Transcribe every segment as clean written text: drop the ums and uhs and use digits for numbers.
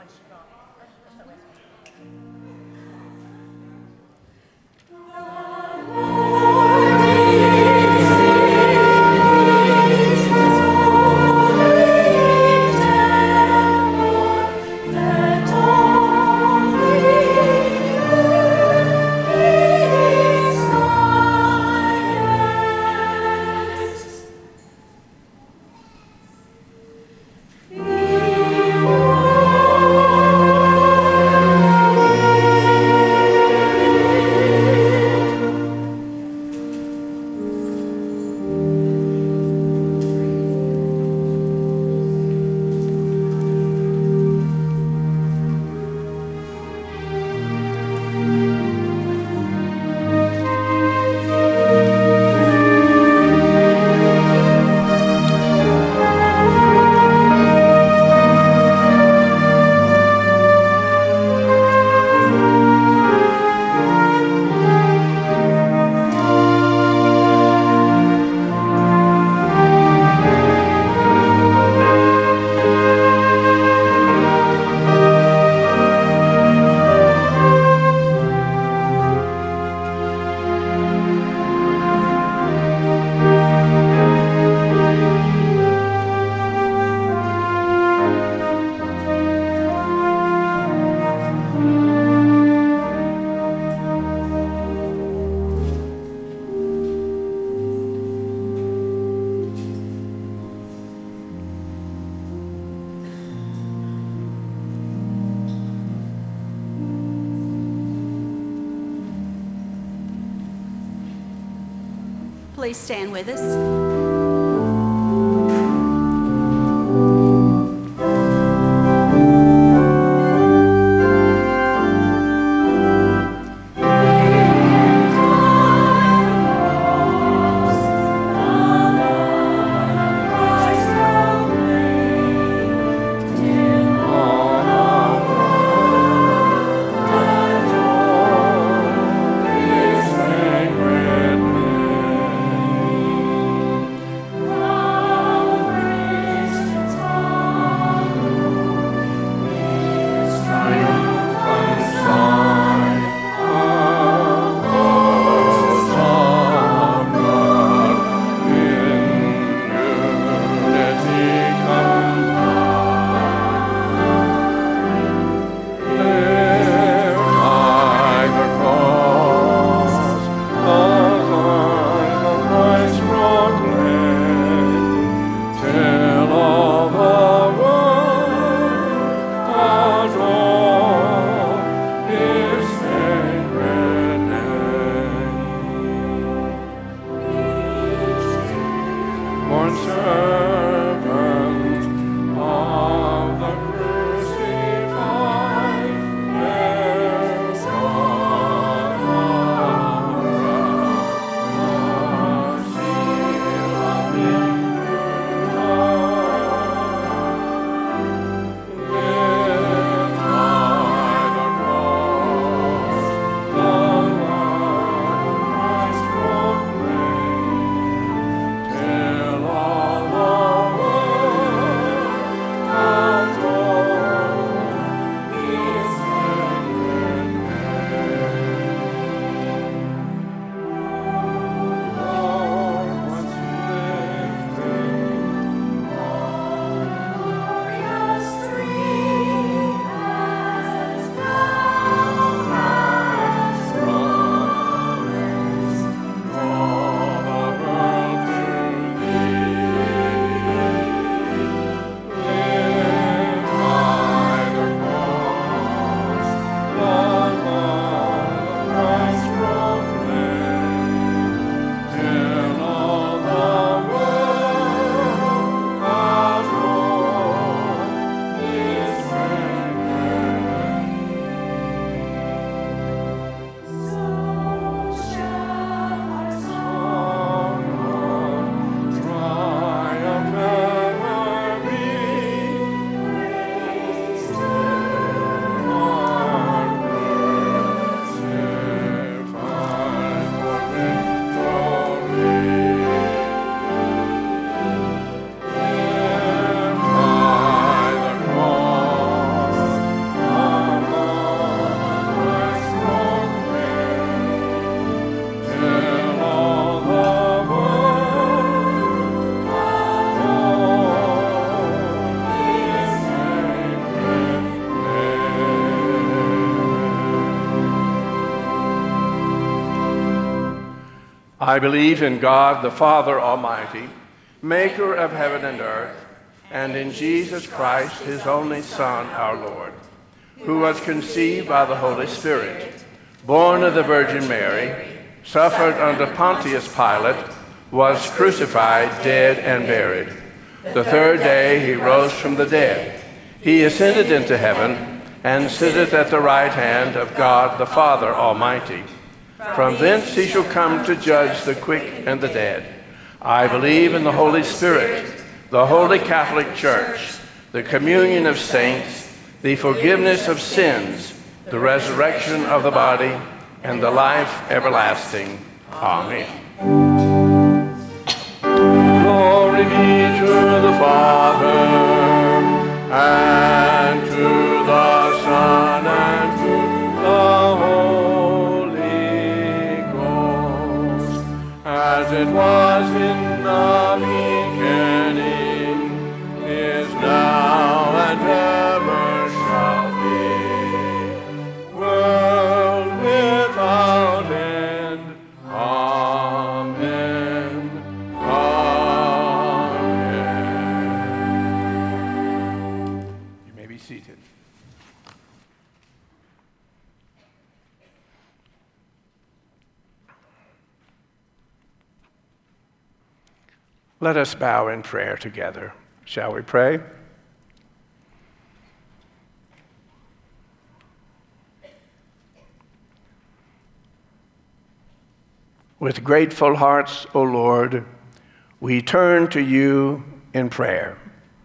Please stand with us. Till all the I believe in God, the Father Almighty, maker of heaven and earth, and in Jesus Christ, his only Son, our Lord, who was conceived by the Holy Spirit, born of the Virgin Mary, suffered under Pontius Pilate, was crucified, dead, and buried. The third day he rose from the dead. He ascended into heaven, and sitteth at the right hand of God the Father Almighty. From thence he shall come to judge the quick and the dead. I believe in the Holy Spirit, the Holy Catholic Church, the communion of saints, the forgiveness of sins, the resurrection of the body, and the life everlasting. Amen. Glory be to the Father, and to the Son, and to the Holy Ghost, as it was in the beginning, is now, and ever shall be, world without end. Amen. Amen. You may be seated. Let us bow in prayer together. Shall we pray? With grateful hearts, O Lord, we turn to you in prayer.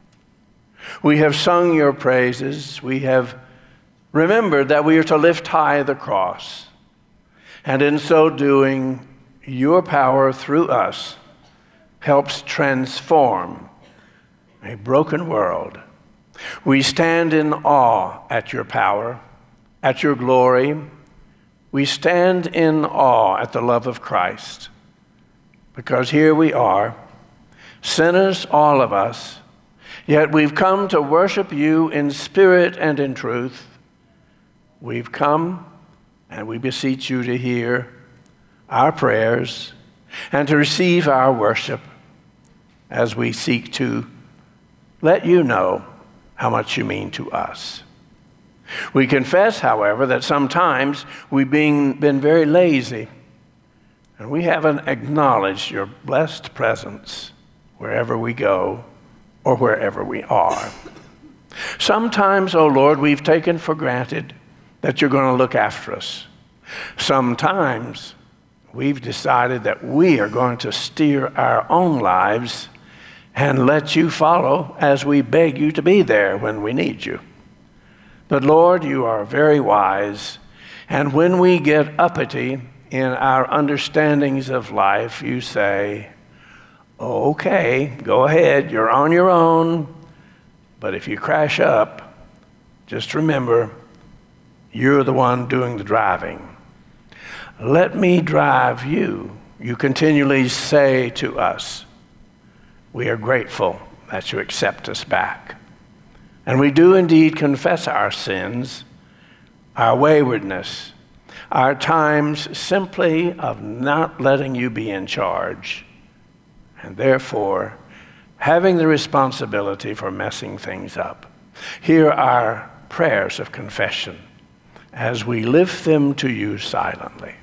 We have sung your praises. We have remembered that we are to lift high the cross. And in so doing, your power through us helps transform a broken world. We stand in awe at your power, at your glory. We stand in awe at the love of Christ, because here we are, sinners, all of us, yet we've come to worship you in spirit and in truth. We've come, and we beseech you to hear our prayers and to receive our worship as we seek to let you know how much you mean to us. We confess, however, that sometimes we've been very lazy, and we haven't acknowledged your blessed presence wherever we go or wherever we are. Sometimes, O Lord, we've taken for granted that you're going to look after us. Sometimes we've decided that we are going to steer our own lives and let you follow as we beg you to be there when we need you. But Lord, you are very wise, and when we get uppity in our understandings of life, you say, okay, go ahead, you're on your own, but if you crash up, just remember, you're the one doing the driving. Let me drive you, you continually say to us. We are grateful that you accept us back. And we do indeed confess our sins, our waywardness, our times simply of not letting you be in charge, and therefore having the responsibility for messing things up. Hear our prayers of confession as we lift them to you silently.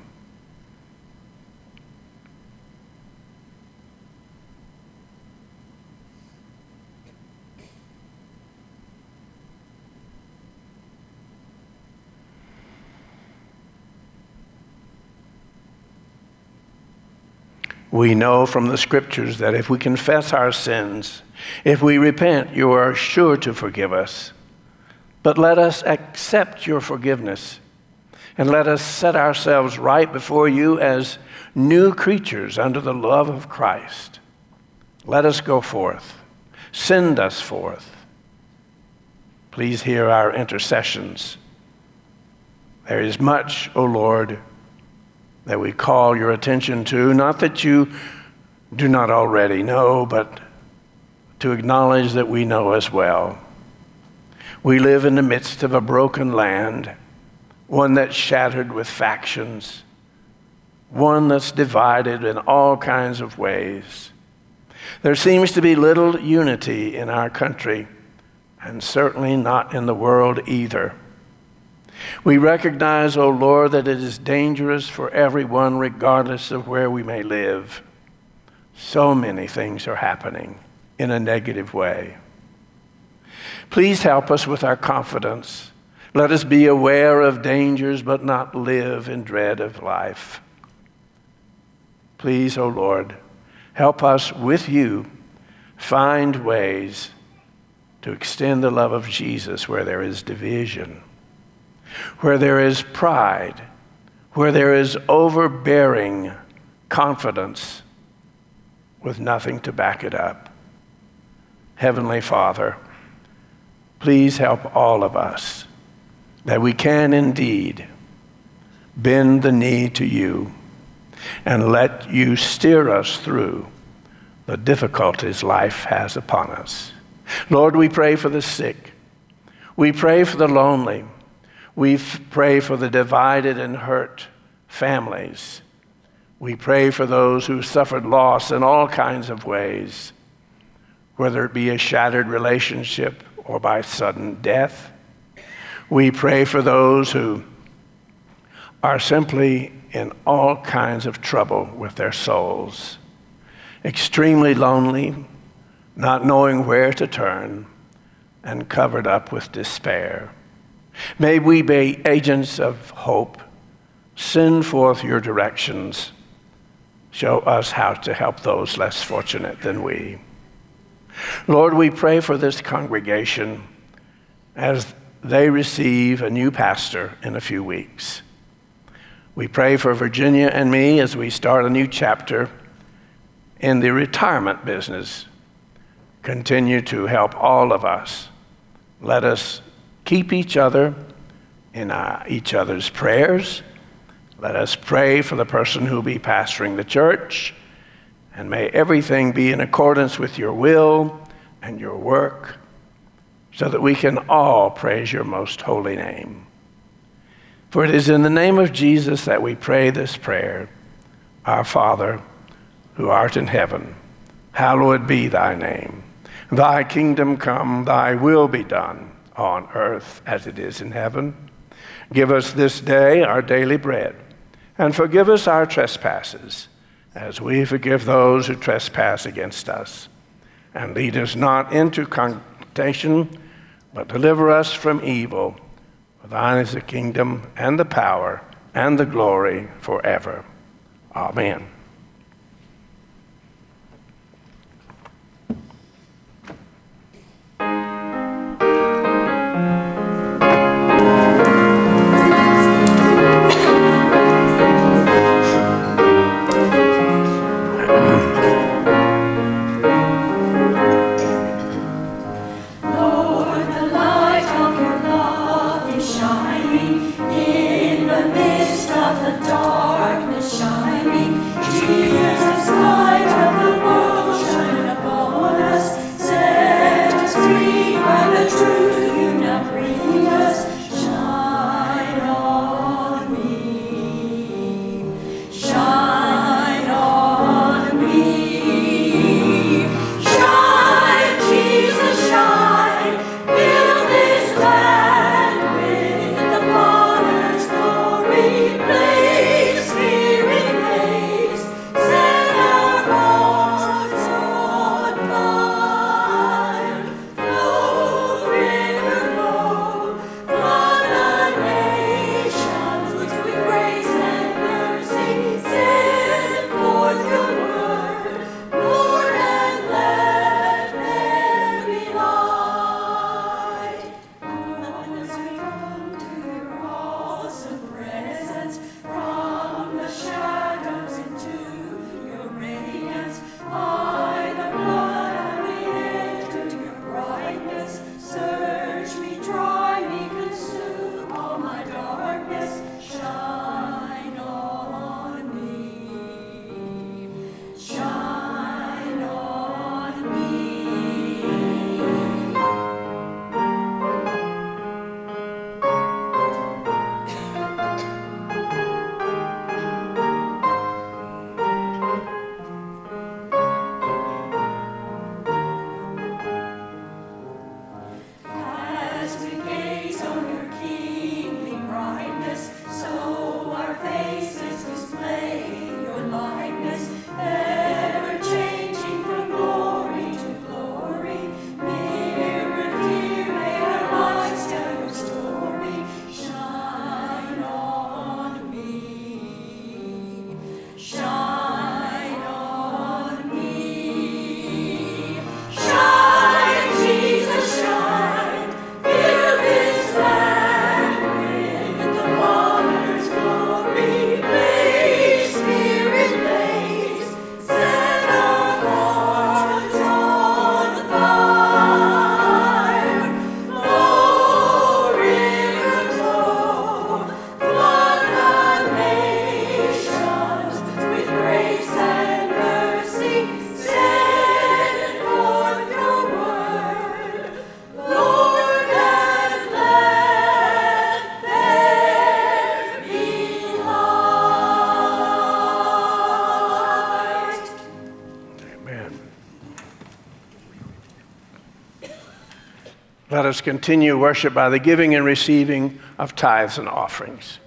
We know from the scriptures that if we confess our sins, if we repent, you are sure to forgive us. But let us accept your forgiveness, and let us set ourselves right before you as new creatures under the love of Christ. Let us go forth. Send us forth. Please hear our intercessions. There is much, O Lord, that we call your attention to, not that you do not already know, but to acknowledge that we know as well. We live in the midst of a broken land, one that's shattered with factions, one that's divided in all kinds of ways. There seems to be little unity in our country, and certainly not in the world either. We recognize, O Lord, that it is dangerous for everyone, regardless of where we may live. So many things are happening in a negative way. Please help us with our confidence. Let us be aware of dangers, but not live in dread of life. Please, O Lord, help us with you find ways to extend the love of Jesus where there is division, where there is pride, where there is overbearing confidence with nothing to back it up. Heavenly Father, please help all of us that we can indeed bend the knee to you and let you steer us through the difficulties life has upon us. Lord, we pray for the sick. We pray for the lonely. We pray for the divided and hurt families. We pray for those who suffered loss in all kinds of ways, whether it be a shattered relationship or by sudden death. We pray for those who are simply in all kinds of trouble with their souls, extremely lonely, not knowing where to turn, and covered up with despair. May we be agents of hope. Send forth your directions. Show us how to help those less fortunate than we. Lord, we pray for this congregation as they receive a new pastor in a few weeks. We pray for Virginia and me as we start a new chapter in the retirement business. Continue to help all of us. Let us keep each other in each other's prayers. Let us pray for the person who will be pastoring the church. And may everything be in accordance with your will and your work, so that we can all praise your most holy name. For it is in the name of Jesus that we pray this prayer. Our Father, who art in heaven, hallowed be thy name. Thy kingdom come, thy will be done on earth as it is in heaven. Give us this day our daily bread, and forgive us our trespasses, as we forgive those who trespass against us. And lead us not into temptation, but deliver us from evil. For thine is the kingdom and the power and the glory forever. Amen. In the midst of the darkness shining, Let us continue worship by the giving and receiving of tithes and offerings.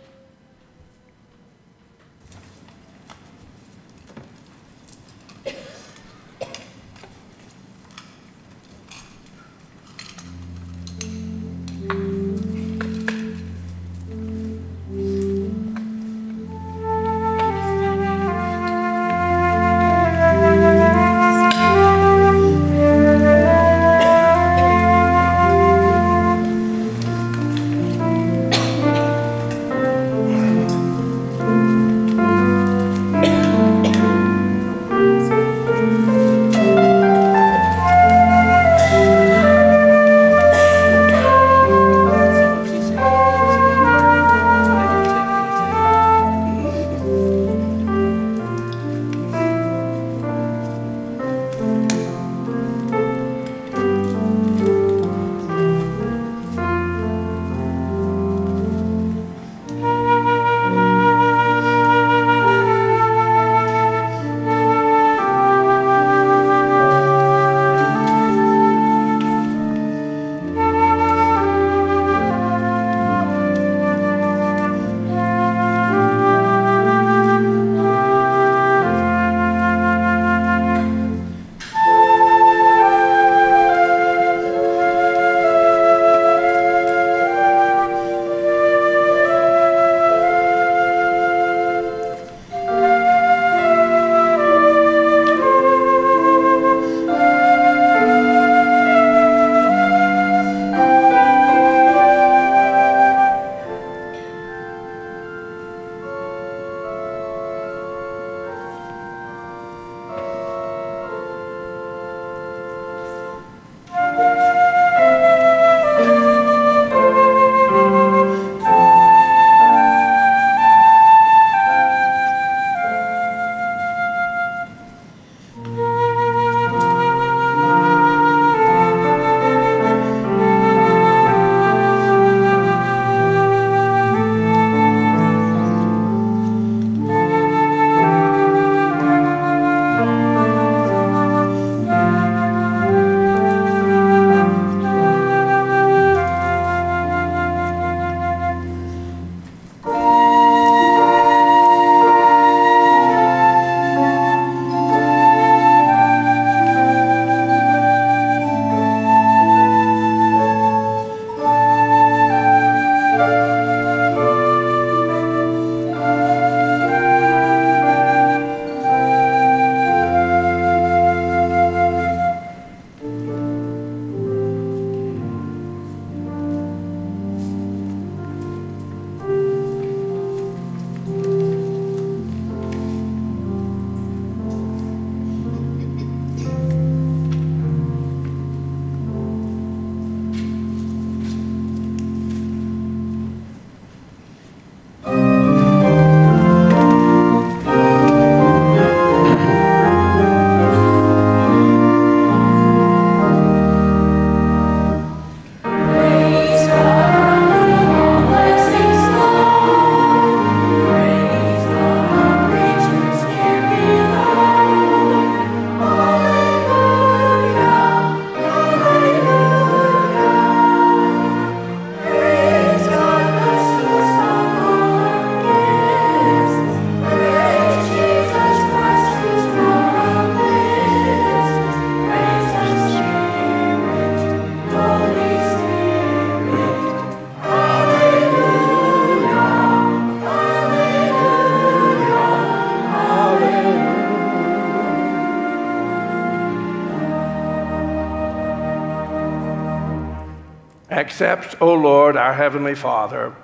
Accept, O Lord, our heavenly Father,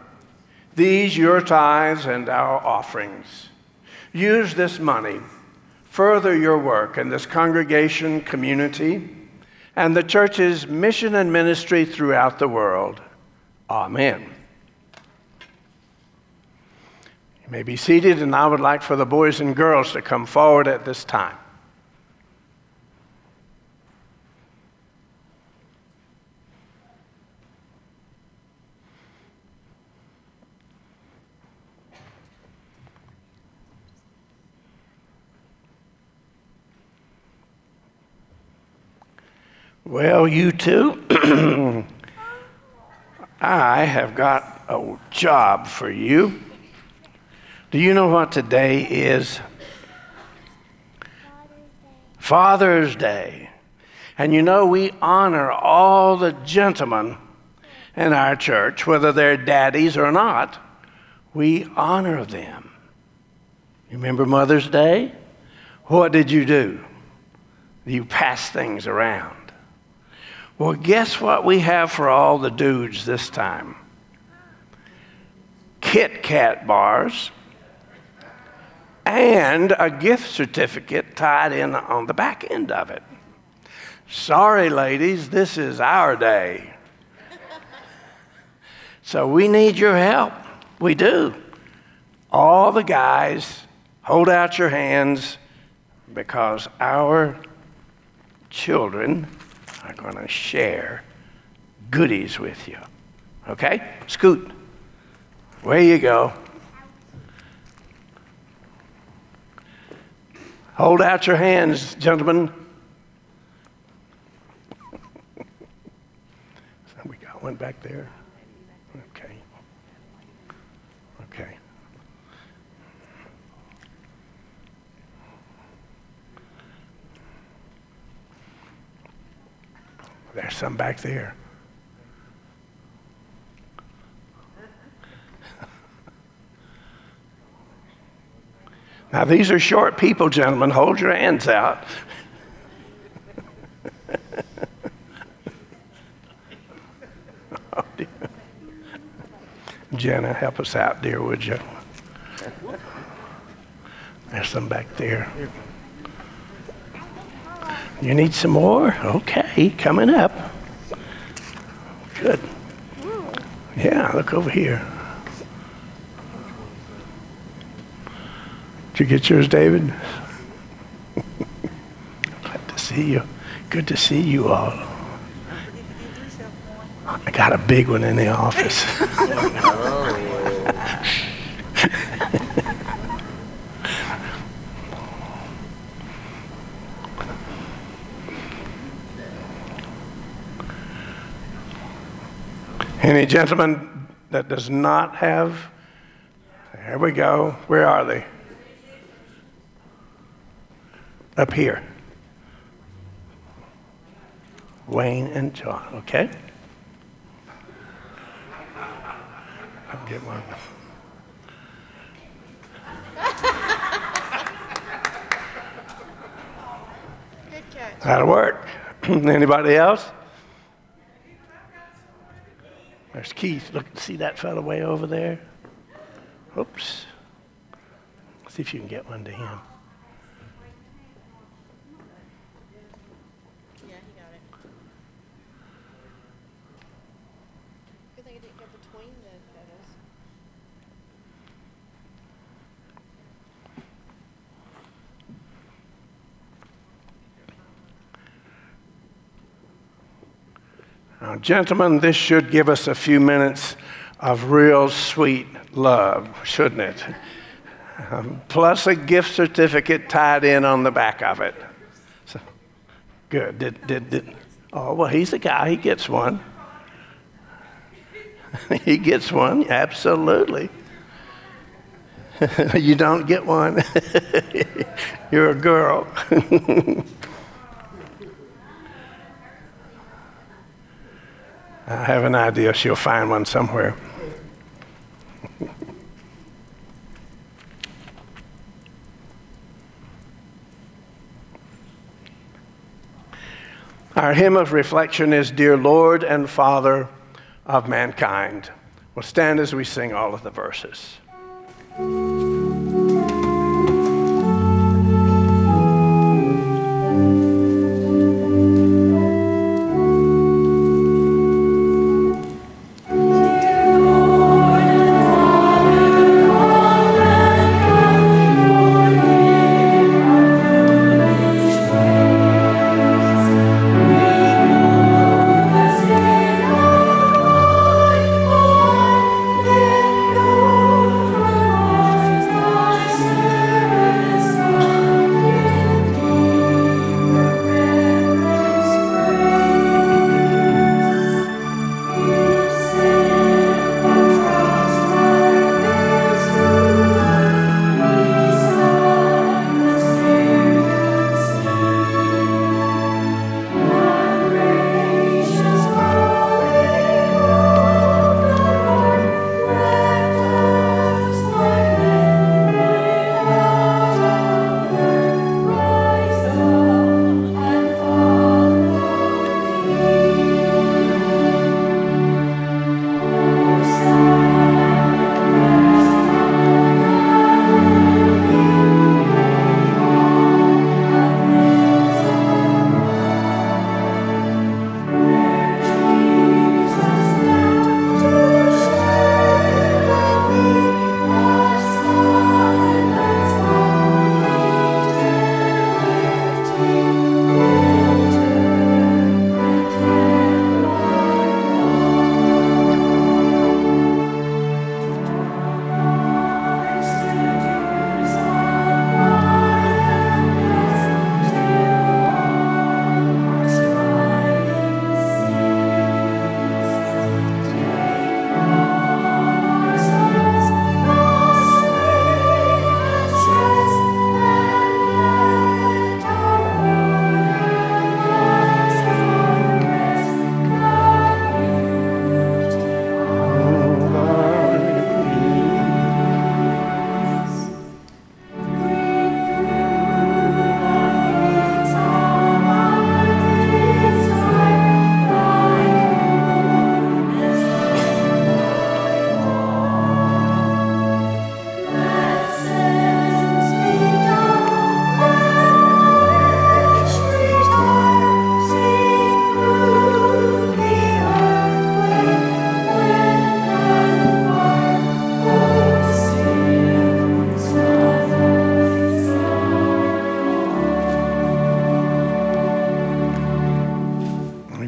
these your tithes and our offerings. Use this money, further your work in this congregation, community, and the church's mission and ministry throughout the world. Amen. You may be seated, and I would like for the boys and girls to come forward at this time. Well, you too I have got a job for you. Do you know what today is? Father's Day. And you know, we honor all the gentlemen in our church, whether they're daddies or not. We honor them. You remember Mother's Day? What did you do? You passed things around. Well, guess what we have for all the dudes this time? Kit Kat bars and a gift certificate tied in on the back end of it. Sorry, ladies, this is our day. So we need your help. We do. All the guys, hold out your hands because our children are going to share goodies with you. Okay? Scoot. Where you go. Hold out your hands, gentlemen. We got one back there. Okay. Okay. There's some back there. Now, these are short people, gentlemen. Hold your hands out. Oh, dear. Jenna, help us out, dear, would you? There's some back there. You need some more? Okay, coming up. Good. Yeah, look over here. Did you get yours, David? Glad to see you. Good to see you all. I got a big one in the office. Any gentleman that does not have? There we go. Where are they? Up here. Wayne and John, okay? I'll get one. Good catch. That'll work. Anybody else? There's Keith. Look, see that fellow way over there? Oops. See if you can get one to him. Yeah, he got it. Good thing it didn't go between the photos. Now, gentlemen, this should give us a few minutes of real sweet love, shouldn't it? Plus a gift certificate tied in on the back of it. So, good. Oh, well, he's the guy. He gets one. He gets one, absolutely. You don't get one. You're a girl. I have an idea she'll find one somewhere. Our hymn of reflection is Dear Lord and Father of Mankind. We'll stand as we sing all of the verses.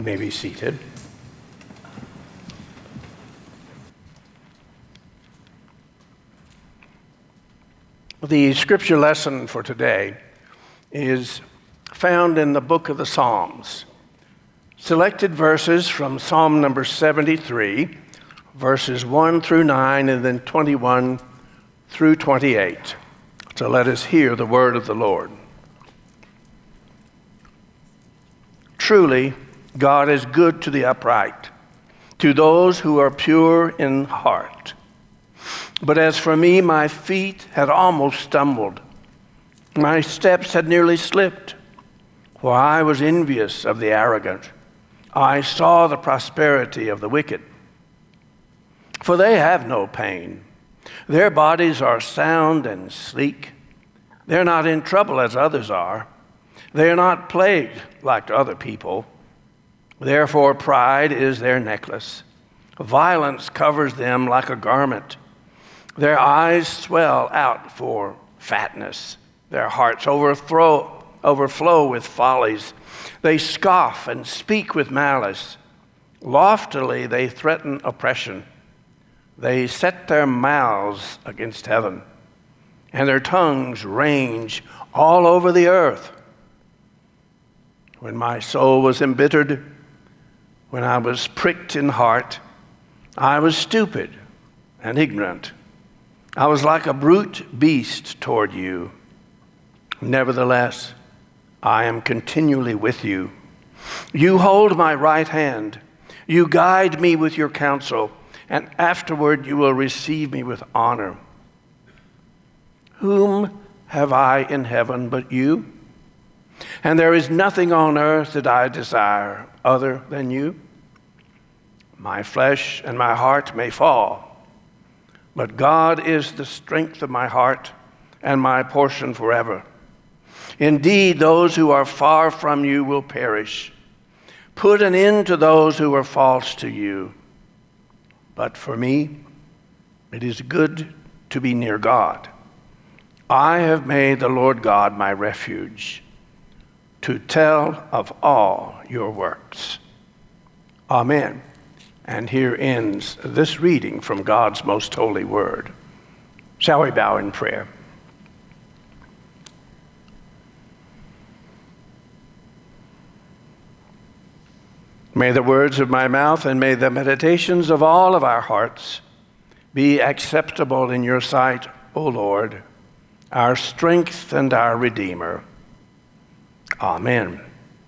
may be seated. The scripture lesson for today is found in the book of the Psalms. Selected verses from Psalm number 73, verses 1 through 9, and then 21 through 28. So let us hear the word of the Lord. Truly, God is good to the upright, to those who are pure in heart. But as for me, my feet had almost stumbled. My steps had nearly slipped, for I was envious of the arrogant. I saw the prosperity of the wicked. For they have no pain. Their bodies are sound and sleek. They're not in trouble as others are. They are not plagued like other people. Therefore, pride is their necklace. Violence covers them like a garment. Their eyes swell out for fatness. Their hearts overflow with follies. They scoff and speak with malice. Loftily they threaten oppression. They set their mouths against heaven, and their tongues range all over the earth. When my soul was embittered, when I was pricked in heart, I was stupid and ignorant. I was like a brute beast toward you. Nevertheless, I am continually with you. You hold my right hand. You guide me with your counsel, and afterward you will receive me with honor. Whom have I in heaven but you? And there is nothing on earth that I desire other than you. My flesh and my heart may fall, but God is the strength of my heart and my portion forever. Indeed, those who are far from you will perish. Put an end to those who are false to you. But for me, it is good to be near God. I have made the Lord God my refuge, to tell of all your works. Amen. And here ends this reading from God's most holy word. Shall we bow in prayer? May the words of my mouth and may the meditations of all of our hearts be acceptable in your sight, O Lord, our strength and our Redeemer. Amen.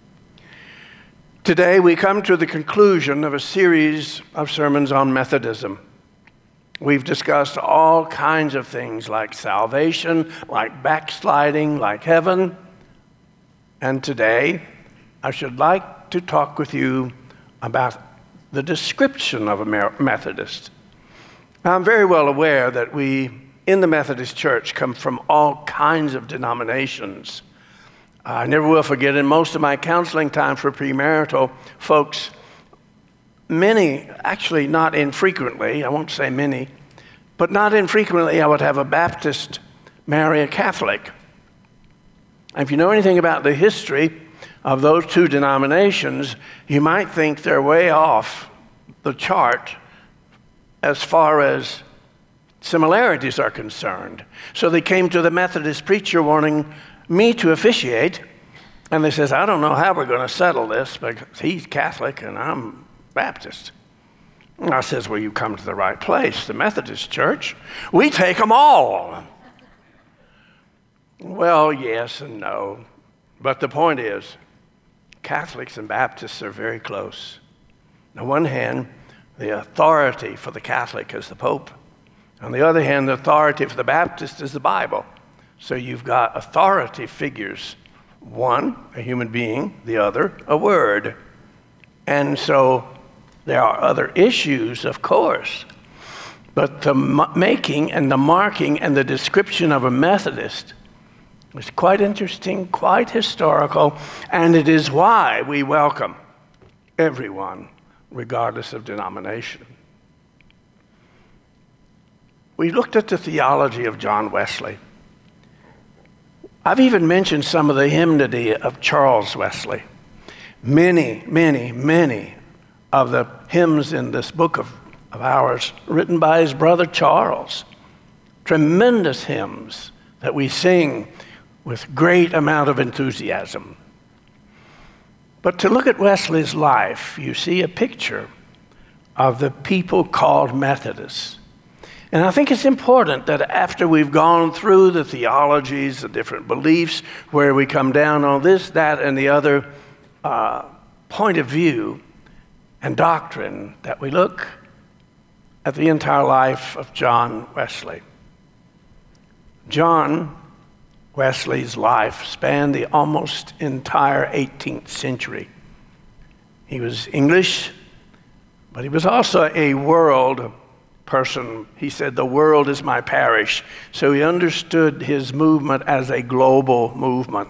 Today we come to the conclusion of a series of sermons on Methodism. We've discussed all kinds of things like salvation, like backsliding, like heaven. And today I should like to talk with you about the description of a Methodist. Now, I'm very well aware that we in the Methodist Church come from all kinds of denominations. I never will forget, in most of my counseling time for premarital folks, many, actually not infrequently, I won't say many, but not infrequently I would have a Baptist marry a Catholic. And if you know anything about the history of those two denominations, you might think they're way off the chart as far as similarities are concerned. So they came to the Methodist preacher wanting me to officiate, and they says, I don't know how we're going to settle this because he's Catholic and I'm Baptist. And I says, well, you come to the right place, the Methodist Church. We take them all. Well, yes and no. But the point is, Catholics and Baptists are very close. On one hand, the authority for the Catholic is the Pope. On the other hand, the authority for the Baptist is the Bible. So you've got authority figures. One, a human being, the other, a word. And so there are other issues, of course. But the making and the marking and the description of a Methodist is quite interesting, quite historical, and it is why we welcome everyone, regardless of denomination. We looked at the theology of John Wesley. I've even mentioned some of the hymnody of Charles Wesley. Many, many, many of the hymns in this book of ours written by his brother Charles. Tremendous hymns that we sing with great amount of enthusiasm. But to look at Wesley's life, you see a picture of the people called Methodists. And I think it's important that after we've gone through the theologies, the different beliefs, where we come down on this, that, and the other point of view and doctrine, that we look at the entire life of John Wesley. John Wesley's life spanned the almost entire 18th century. He was English, but he was also a world person. He said, "The world is my parish." So he understood his movement as a global movement.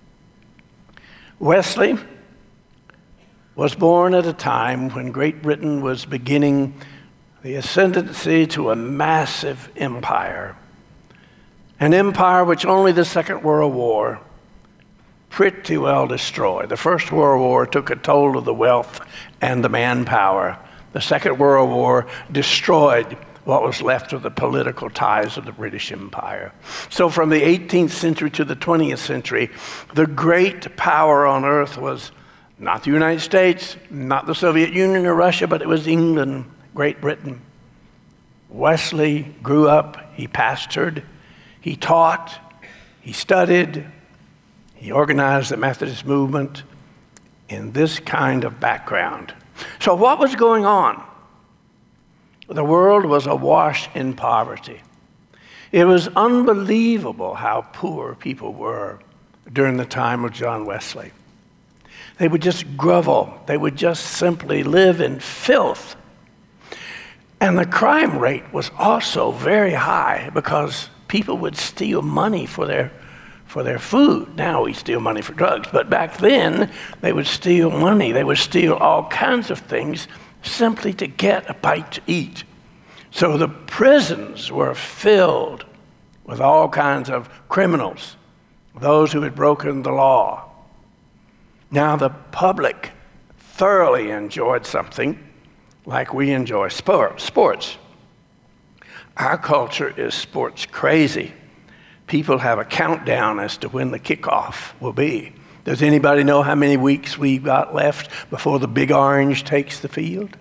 Wesley was born at a time when Great Britain was beginning the ascendancy to a massive empire. An empire which only the Second World War pretty well destroyed. The First World War took a toll of the wealth and the manpower. The Second World War destroyed what was left of the political ties of the British Empire. So from the 18th century to the 20th century, the great power on earth was not the United States, not the Soviet Union or Russia, but it was England, Great Britain. Wesley grew up, he pastored, he taught, he studied, he organized the Methodist movement in this kind of background. So what was going on? The world was awash in poverty. It was unbelievable how poor people were during the time of John Wesley. They would just grovel. They would just simply live in filth. And the crime rate was also very high because people would steal money for their food. Now we steal money for drugs, but back then they would steal money. They would steal all kinds of things simply to get a bite to eat. So the prisons were filled with all kinds of criminals, those who had broken the law. Now the public thoroughly enjoyed something like we enjoy sports. Our culture is sports crazy. People have a countdown as to when the kickoff will be. Does anybody know how many weeks we've got left before the Big Orange takes the field?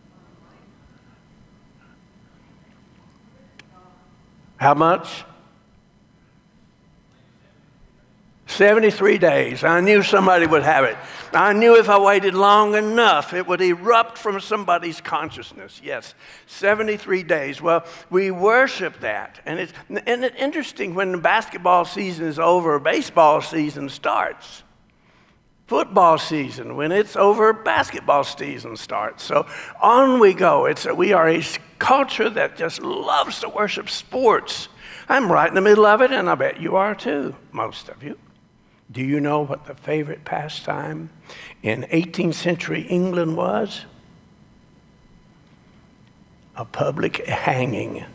How much? 73 days. I knew somebody would have it. I knew if I waited long enough, it would erupt from somebody's consciousness. Yes, 73 days. Well, we worship that. And it's interesting, when the basketball season is over, baseball season starts. Football season, when it's over, basketball season starts. So on we go. We are a culture that just loves to worship sports. I'm right in the middle of it, and I bet you are too, most of you. Do you know what the favorite pastime in 18th century England was? A public hanging.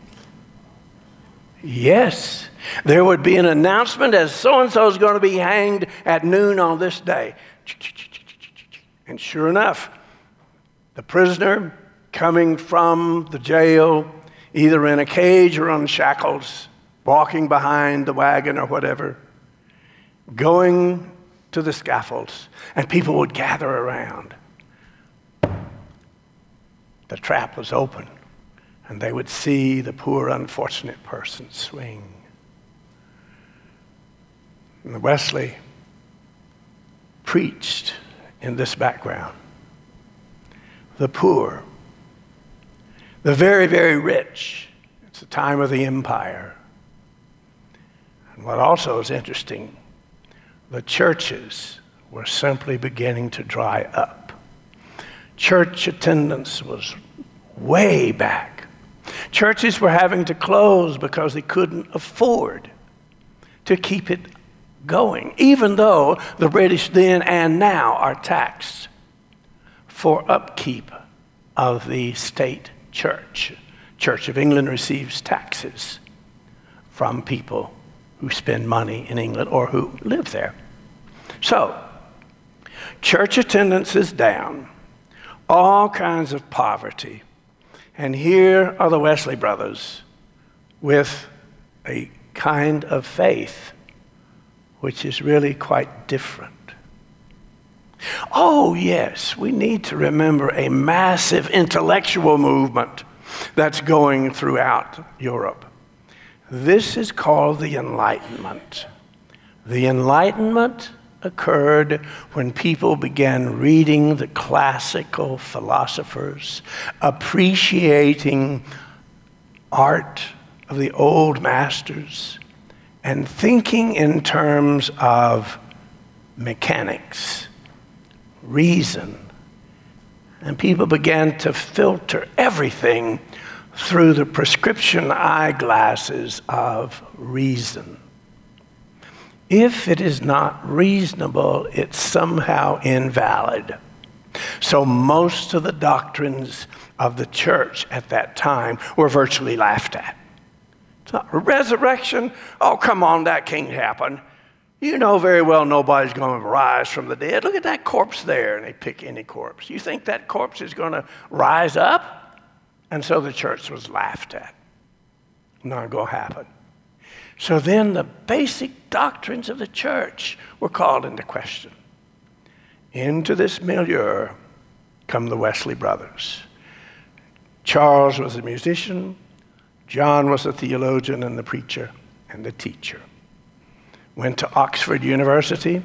Yes, there would be an announcement as so-and-so is going to be hanged at noon on this day. And sure enough, the prisoner coming from the jail, either in a cage or on shackles, walking behind the wagon or whatever, going to the scaffolds, and people would gather around. The trap was open, and they would see the poor, unfortunate person swing. And Wesley preached in this background. The poor, the very, very rich. It's the time of the empire. And what also is interesting, the churches were simply beginning to dry up. Church attendance was way back. Churches were having to close because they couldn't afford to keep it going, even though the British then and now are taxed for upkeep of the state church. Church of England receives taxes from people who spend money in England or who live there. So, Church attendance is down, all kinds of poverty. And here are the Wesley brothers with a kind of faith which is really quite different. Oh, yes, we need to remember a massive intellectual movement that's going throughout Europe. This is called the Enlightenment. The Enlightenment occurred when people began reading the classical philosophers, appreciating art of the old masters, and thinking in terms of mechanics, reason. And people began to filter everything through the prescription eyeglasses of reason. If it is not reasonable, it's somehow invalid. So most of the doctrines of the church at that time were virtually laughed at. Resurrection? Oh, come on, that can't happen. You know very well nobody's going to rise from the dead. Look at that corpse there, and they pick any corpse. You think that corpse is going to rise up? And so the church was laughed at. Not going to happen. So then the basic doctrines of the church were called into question. Into this milieu come the Wesley brothers. Charles was a musician. John was a theologian and the preacher and the teacher. Went to Oxford University.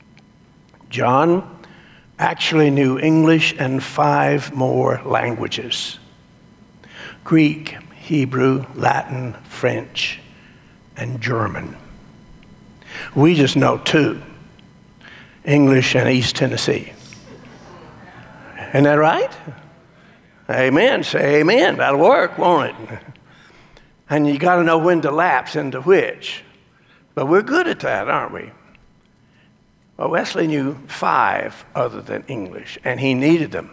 John actually knew English and 5 more languages: Greek, Hebrew, Latin, French, and German. We just know 2, English and East Tennessee. Isn't that right? Amen. Say amen. That'll work, won't it? And you got to know when to lapse into which. But we're good at that, aren't we? Well, Wesley knew 5 other than English, and he needed them.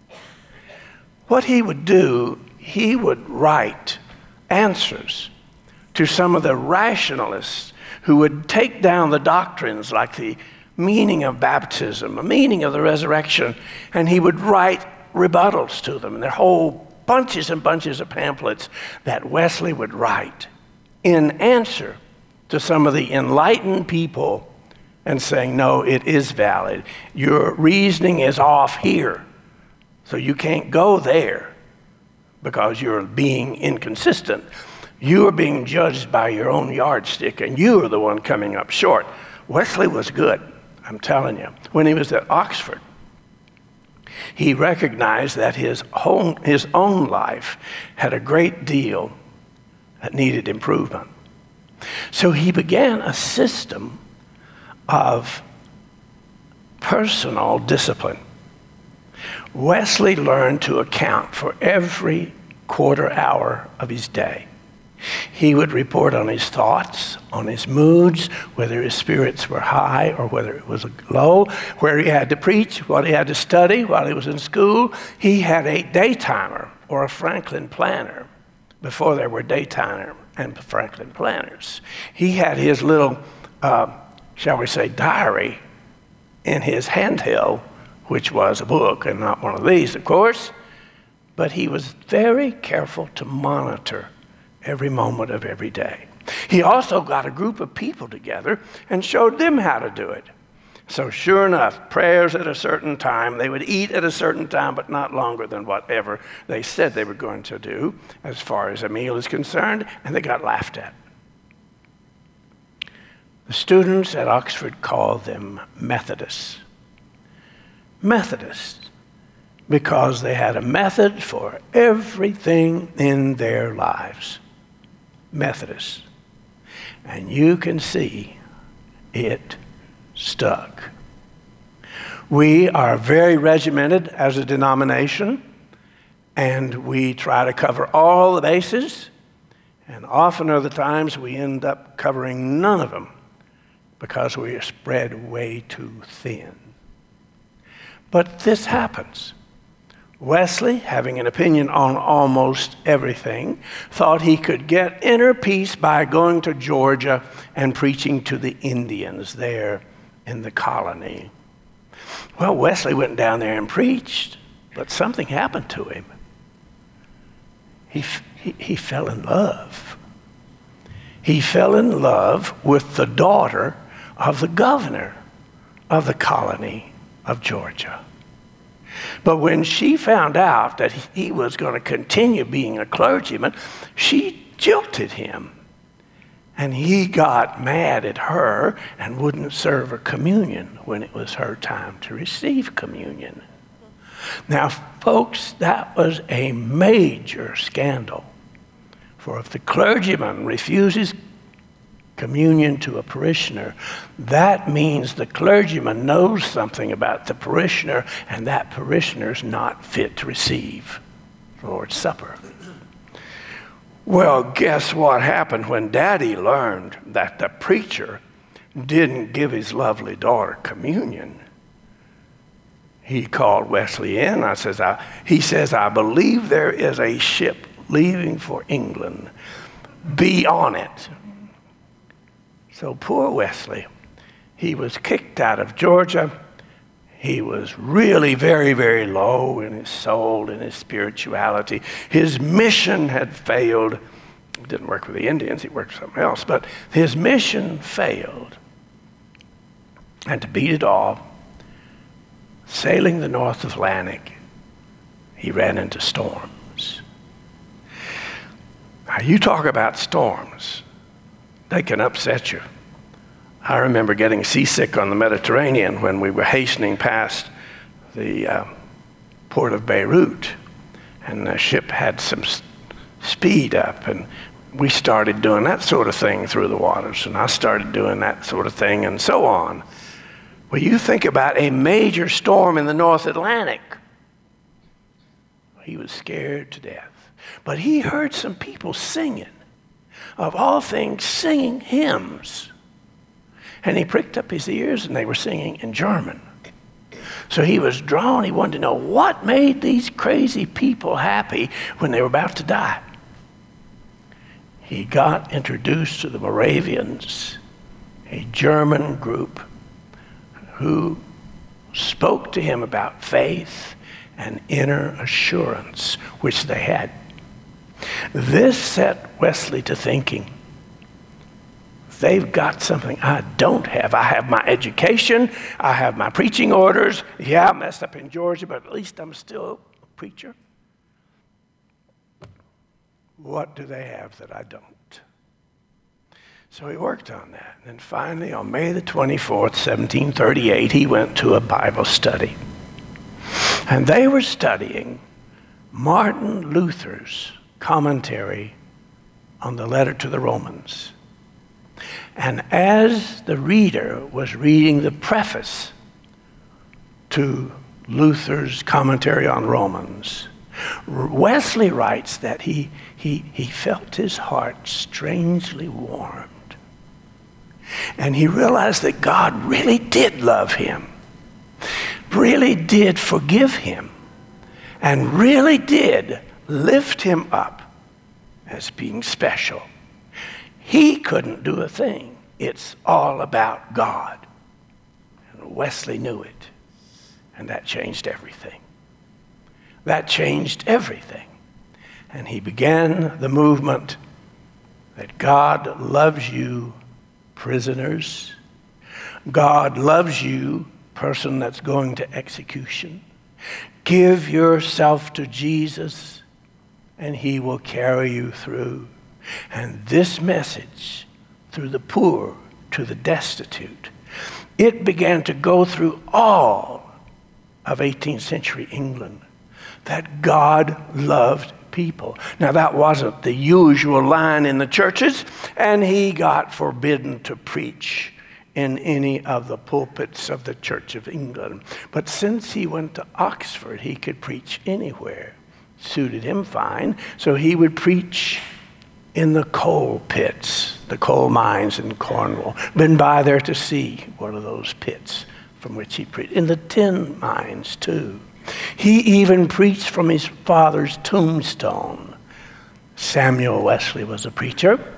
What he would do, he would write answers to some of the rationalists who would take down the doctrines like the meaning of baptism, the meaning of the resurrection, and he would write rebuttals to them. And there are whole bunches and bunches of pamphlets that Wesley would write in answer to some of the enlightened people and saying, no, it is valid. Your reasoning is off here, so you can't go there because you're being inconsistent. You are being judged by your own yardstick, and you are the one coming up short. Wesley was good, I'm telling you. When he was at Oxford, he recognized that his own life had a great deal that needed improvement. So he began a system of personal discipline. Wesley learned to account for every quarter hour of his day. He would report on his thoughts, on his moods, whether his spirits were high or whether it was low, where he had to preach, what he had to study while he was in school. He had a daytimer or a Franklin planner before there were daytimer and Franklin planners. He had his little, shall we say, diary in his handheld, which was a book and not one of these, of course. But he was very careful to monitor every moment of every day. He also got a group of people together and showed them how to do it. So sure enough, prayers at a certain time, they would eat at a certain time, but not longer than whatever they said they were going to do as far as a meal is concerned, and they got laughed at. The students at Oxford called them Methodists. Methodists, because they had a method for everything in their lives. Methodists. And you can see it stuck. We are very regimented as a denomination, and we try to cover all the bases, and often are the times we end up covering none of them because we are spread way too thin. But this happens. Wesley, having an opinion on almost everything, thought he could get inner peace by going to Georgia and preaching to the Indians there in the colony. Well, Wesley went down there and preached, but something happened to him. He fell in love. He fell in love with the daughter of the governor of the colony of Georgia. But when she found out that he was going to continue being a clergyman, she jilted him. And he got mad at her and wouldn't serve her communion when it was her time to receive communion. Now, folks, that was a major scandal. For if the clergyman refuses communion to a parishioner, that means the clergyman knows something about the parishioner, and that parishioner's not fit to receive the Lord's Supper. Well, guess what happened when Daddy learned that the preacher didn't give his lovely daughter communion? He called Wesley in. He says, I believe there is a ship leaving for England. Be on it. So poor Wesley, he was kicked out of Georgia. He was really very, very low in his soul, in his spirituality. His mission had failed. He didn't work with the Indians, he worked with something else, but his mission failed. And to beat it all, sailing the North Atlantic, he ran into storms. Now, you talk about storms. They can upset you. I remember getting seasick on the Mediterranean when we were hastening past the port of Beirut, and the ship had some speed up, and we started doing that sort of thing through the waters, and I started doing that sort of thing, and so on. Well, you think about a major storm in the North Atlantic. He was scared to death. But he heard some people singing, of all things, singing hymns. And he pricked up his ears, and they were singing in German. So he was drawn. He wanted to know what made these crazy people happy when they were about to die. He got introduced to the Moravians, a German group who spoke to him about faith and inner assurance, which they had. This set Wesley to thinking, they've got something I don't have. I have my education. I have my preaching orders. Yeah, I messed up in Georgia, but at least I'm still a preacher. What do they have that I don't? So he worked on that. And then finally, on May the 24th, 1738, he went to a Bible study. And they were studying Martin Luther's commentary on the letter to the Romans. And as the reader was reading the preface to Luther's commentary on Romans, Wesley writes that he felt his heart strangely warmed. And he realized that God really did love him, really did forgive him, and really did lift him up as being special. He couldn't do a thing. It's all about God. And Wesley knew it. And that changed everything. That changed everything. And he began the movement that God loves you, prisoners. God loves you, person that's going to execution. Give yourself to Jesus, and he will carry you through. And this message, through the poor to the destitute, it began to go through all of 18th century England, that God loved people. Now, that wasn't the usual line in the churches, and he got forbidden to preach in any of the pulpits of the Church of England. But since he went to Oxford, he could preach anywhere. Suited him fine, so he would preach in the coal pits, the coal mines in Cornwall. Been by there to see one of those pits from which he preached. In the tin mines, too. He even preached from his father's tombstone. Samuel Wesley was a preacher.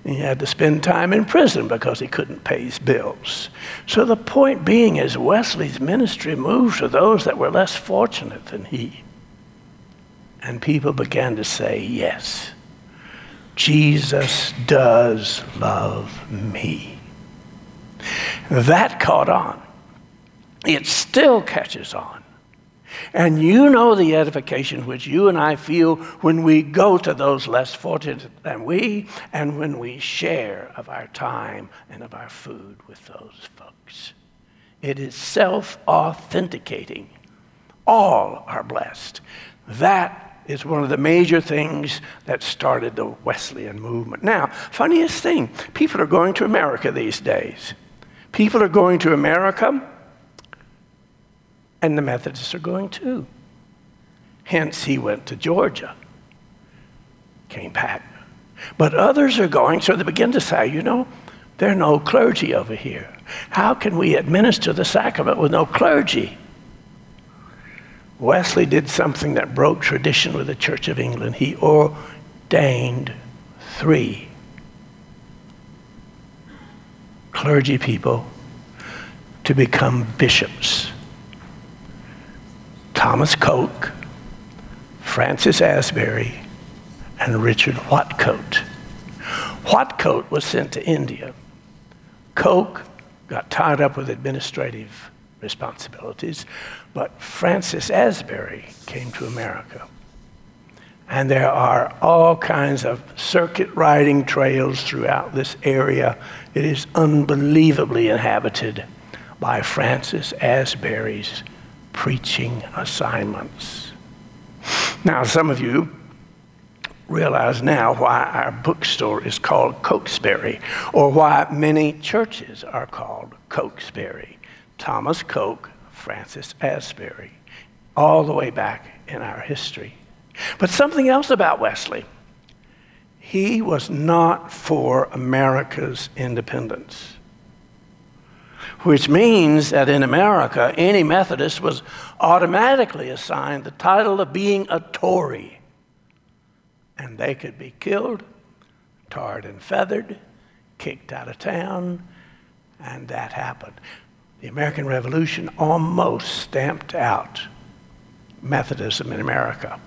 He had to spend time in prison because he couldn't pay his bills. So the point being is Wesley's ministry moved to those that were less fortunate than he. And people began to say, yes, Jesus does love me. That caught on. It still catches on. And you know the edification which you and I feel when we go to those less fortunate than we, and when we share of our time and of our food with those folks. It is self-authenticating. All are blessed. That is one of the major things that started the Wesleyan movement. Now, funniest thing, people are going to America these days. People are going to America, and the Methodists are going too. Hence, he went to Georgia, came back. But others are going, so they begin to say, you know, there are no clergy over here. How can we administer the sacrament with no clergy? Wesley did something that broke tradition with the Church of England. He ordained 3 clergy people to become bishops. Thomas Coke, Francis Asbury, and Richard Whatcoat. Whatcoat was sent to India. Coke got tied up with administrative responsibilities, but Francis Asbury came to America. And there are all kinds of circuit riding trails throughout this area. It is unbelievably inhabited by Francis Asbury's preaching assignments. Now, some of you realize now why our bookstore is called Cokesbury, or why many churches are called Cokesbury. Thomas Coke, Francis Asbury, all the way back in our history. But something else about Wesley. He was not for America's independence, which means that in America, any Methodist was automatically assigned the title of being a Tory. And they could be killed, tarred and feathered, kicked out of town, and that happened. The American Revolution almost stamped out Methodism in America.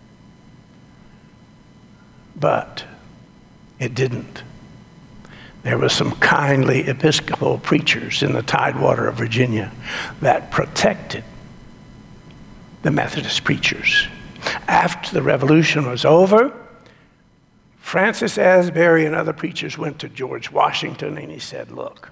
But it didn't. There were some kindly Episcopal preachers in the Tidewater of Virginia that protected the Methodist preachers. After the Revolution was over, Francis Asbury and other preachers went to George Washington, and he said, look,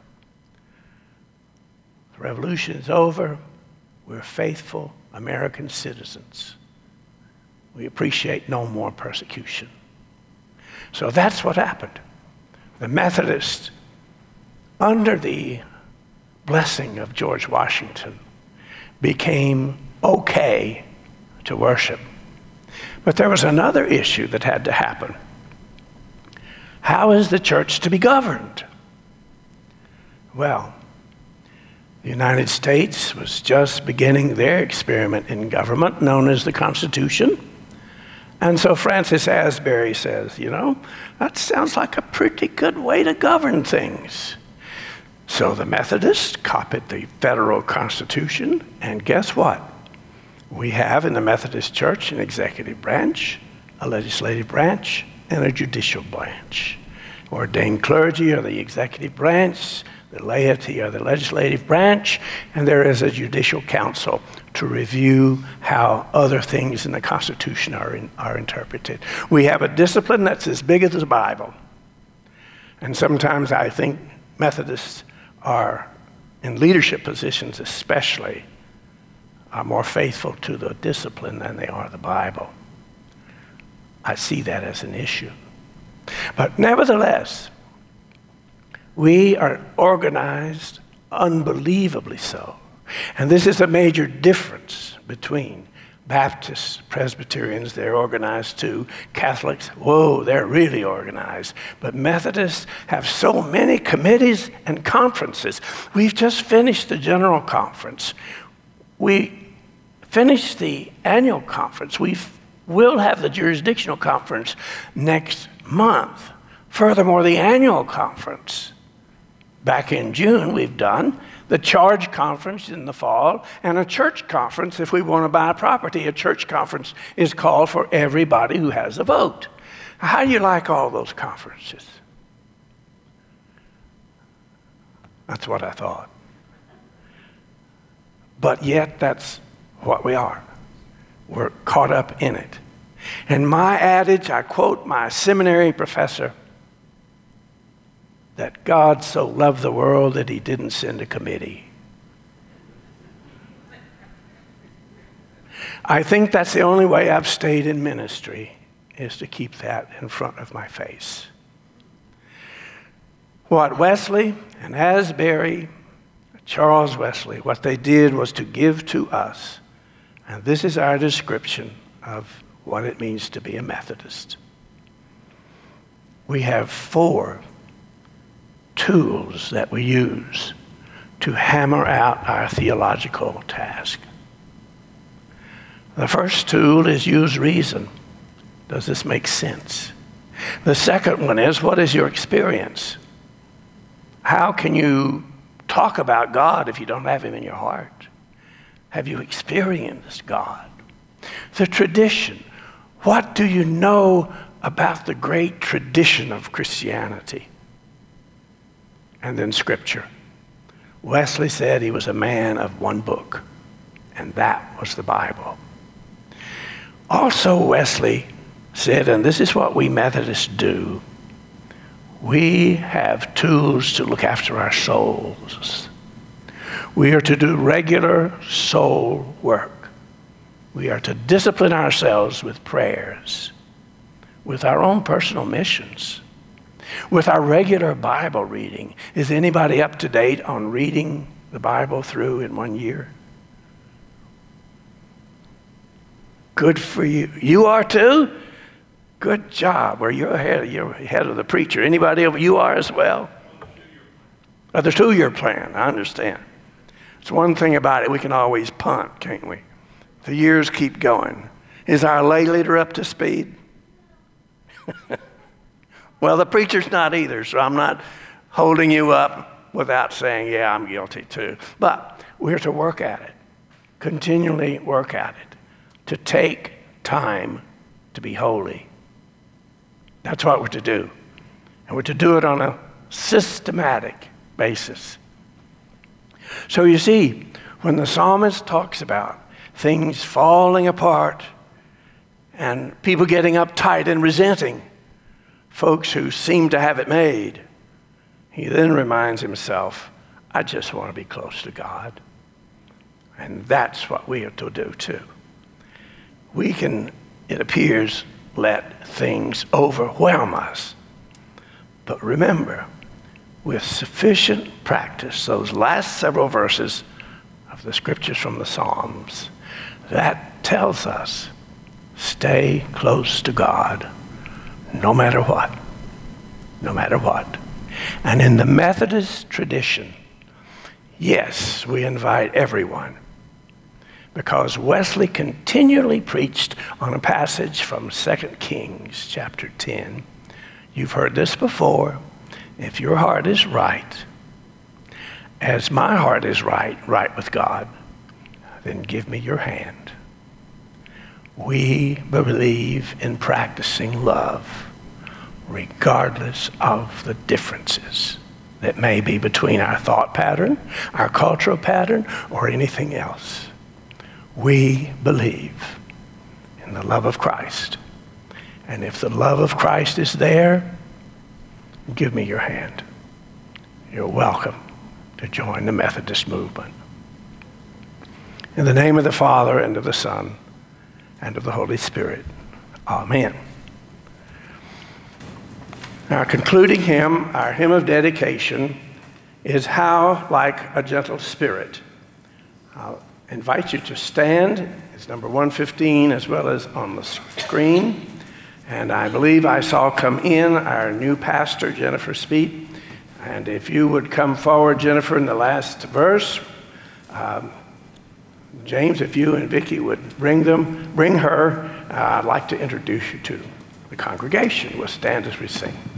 the Revolution is over. We're faithful American citizens. We appreciate no more persecution. So that's what happened. The Methodists, under the blessing of George Washington, became okay to worship. But there was another issue that had to happen. How is the church to be governed? Well, the United States was just beginning their experiment in government known as the Constitution. And so Francis Asbury says, you know, that sounds like a pretty good way to govern things. So the Methodists copied the federal Constitution, and guess what? We have in the Methodist Church an executive branch, a legislative branch, and a judicial branch. Ordained clergy are the executive branch, the laity are the legislative branch, and there is a judicial council to review how other things in the Constitution are interpreted. We have a discipline that's as big as the Bible. And sometimes I think Methodists are, in leadership positions especially, are more faithful to the discipline than they are the Bible. I see that as an issue. But nevertheless, we are organized unbelievably so. And this is a major difference between Baptists, Presbyterians, they're organized too. Catholics, whoa, they're really organized. But Methodists have so many committees and conferences. We've just finished the General Conference. We finished the annual conference. We'll have the jurisdictional conference next month. Furthermore, the annual conference. Back in June, we've done the Charge Conference in the fall and a church conference if we want to buy property. A church conference is called for everybody who has a vote. How do you like all those conferences? That's what I thought. But yet, that's what we are. We're caught up in it. And my adage, I quote my seminary professor, that God so loved the world that he didn't send a committee. I think that's the only way I've stayed in ministry, is to keep that in front of my face. What Wesley and Asbury, Charles Wesley, what they did was to give to us. And this is our description of what it means to be a Methodist. We have 4 tools that we use to hammer out our theological task. The first tool is use reason. Does this make sense? The second one is, what is your experience? How can you talk about God if you don't have him in your heart? Have you experienced God? The tradition. What do you know about the great tradition of Christianity? And then Scripture. Wesley said he was a man of one book, and that was the Bible. Also, Wesley said, and this is what we Methodists do, we have tools to look after our souls. We are to do regular soul work. We are to discipline ourselves with prayers, with our own personal missions, with our regular Bible reading. Is anybody up to date on reading the Bible through in 1 year? Good for you. You are too? Good job. Well, you're ahead of the preacher. Anybody else? You are as well? The 2-year plan, I understand. It's one thing about it, we can always punt, can't we? The years keep going. Is our lay leader up to speed? Well, the preacher's not either, so I'm not holding you up without saying, yeah, I'm guilty too. But we're to work at it, continually work at it, to take time to be holy. That's what we're to do. And we're to do it on a systematic basis. So you see, when the psalmist talks about things falling apart and people getting uptight and resenting folks who seem to have it made, he then reminds himself, I just want to be close to God. And that's what we are to do too. We can, it appears, let things overwhelm us. But remember, with sufficient practice, those last several verses of the scriptures from the Psalms, that tells us, stay close to God, no matter what. No matter what. And in the Methodist tradition, yes, we invite everyone, because Wesley continually preached on a passage from 2 Kings chapter 10. You've heard this before. If your heart is right, as my heart is right with God, then give me your hand. We believe in practicing love, regardless of the differences that may be between our thought pattern, our cultural pattern, or anything else. We believe in the love of Christ. And if the love of Christ is there, give me your hand. You're welcome to join the Methodist movement. In the name of the Father, and of the Son, and of the Holy Spirit. Amen. Our concluding hymn, our hymn of dedication, is How Like a Gentle Spirit. I'll invite you to stand. It's number 115 as well as on the screen. And I believe I saw come in our new pastor, Jennifer Speet. And if you would come forward, Jennifer, in the last verse. James, if you and Vicki would bring her, I'd like to introduce you to the congregation. We'll stand as we sing.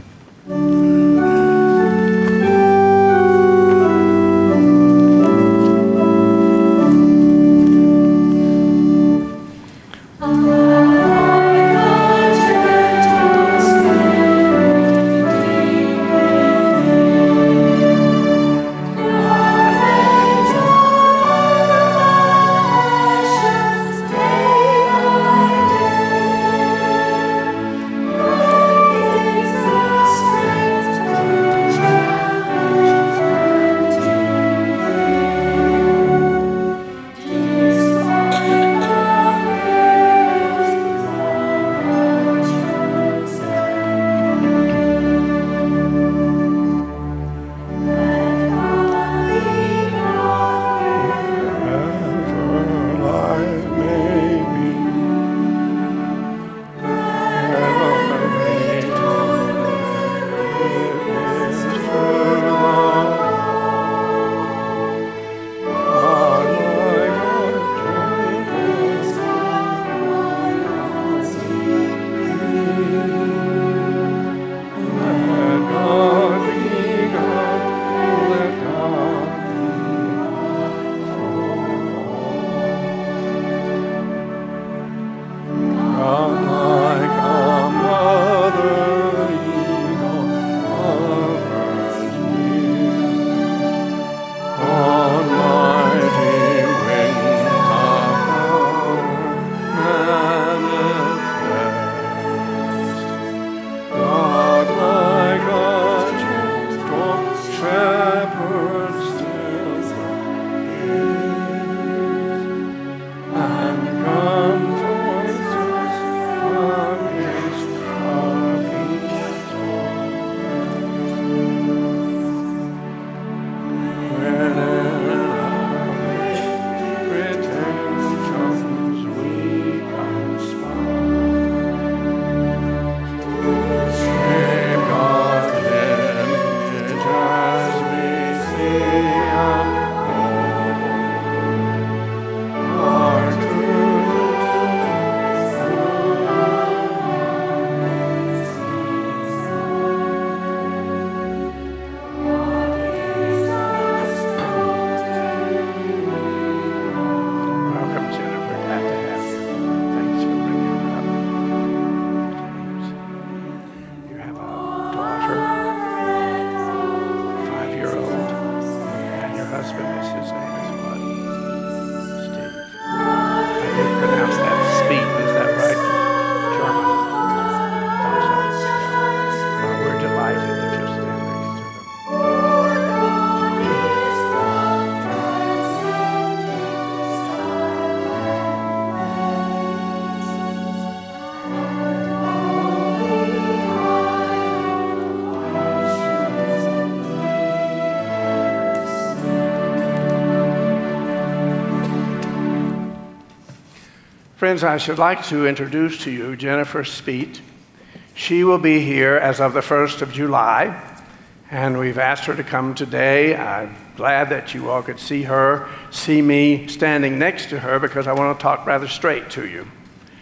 Friends, I should like to introduce to you Jennifer Speet. She will be here as of the 1st of July, and we've asked her to come today. I'm glad that you all could see her, see me standing next to her, because I want to talk rather straight to you.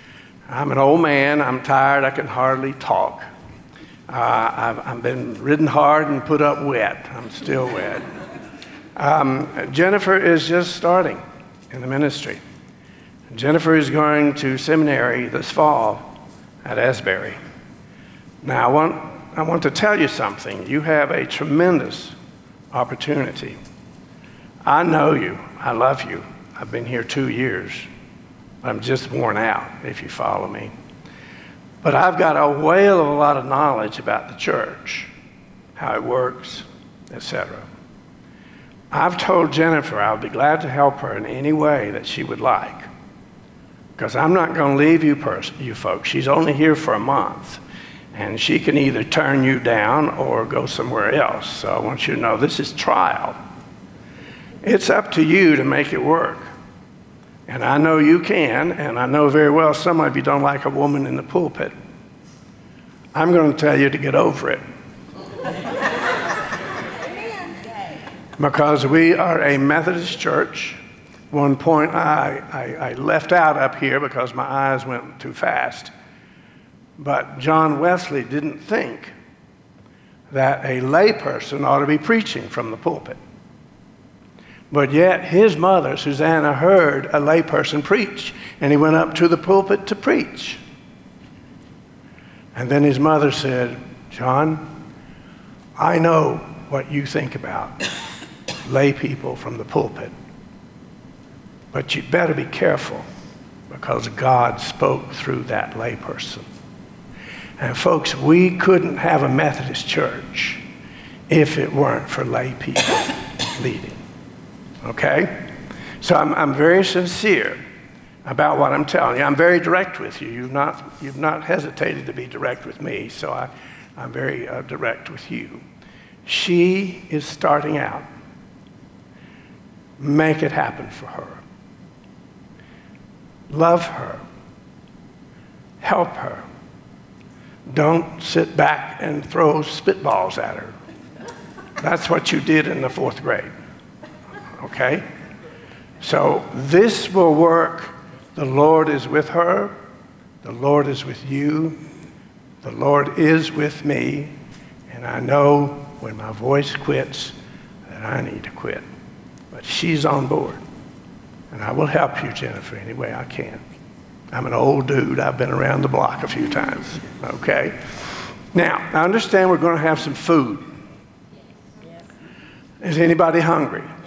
I'm an old man. I'm tired. I can hardly talk. I've been ridden hard and put up wet. I'm still wet. Jennifer is just starting in the ministry. Jennifer is going to seminary this fall at Asbury. Now, I want to tell you something. You have a tremendous opportunity. I know you. I love you. I've been here 2 years. I'm just worn out, if you follow me. But I've got a whale of a lot of knowledge about the church, how it works, etc. I've told Jennifer I'll be glad to help her in any way that she would like, because I'm not going to leave you folks. She's only here for a month, and she can either turn you down or go somewhere else. So I want you to know this is trial. It's up to you to make it work. And I know you can, and I know very well some of you don't like a woman in the pulpit. I'm going to tell you to get over it. Because we are a Methodist church. One point I left out up here because my eyes went too fast. But John Wesley didn't think that a layperson ought to be preaching from the pulpit. But yet his mother, Susanna, heard a layperson preach, and he went up to the pulpit to preach. And then his mother said, "John, I know what you think about lay people from the pulpit, but you'd better be careful because God spoke through that layperson." And folks, we couldn't have a Methodist church if it weren't for lay people leading. Okay? So I'm very sincere about what I'm telling you. I'm very direct with you. You've not hesitated to be direct with me, so I'm very direct with you. She is starting out. Make it happen for her. Love her. Help her. Don't sit back and throw spitballs at her. That's what you did in the 4th grade. Okay? So this will work. The Lord is with her. The Lord is with you. The Lord is with me. And I know when my voice quits that I need to quit. But she's on board. And I will help you, Jennifer, any way I can. I'm an old dude. I've been around the block a few times. Okay? Now, I understand we're going to have some food. Is anybody hungry?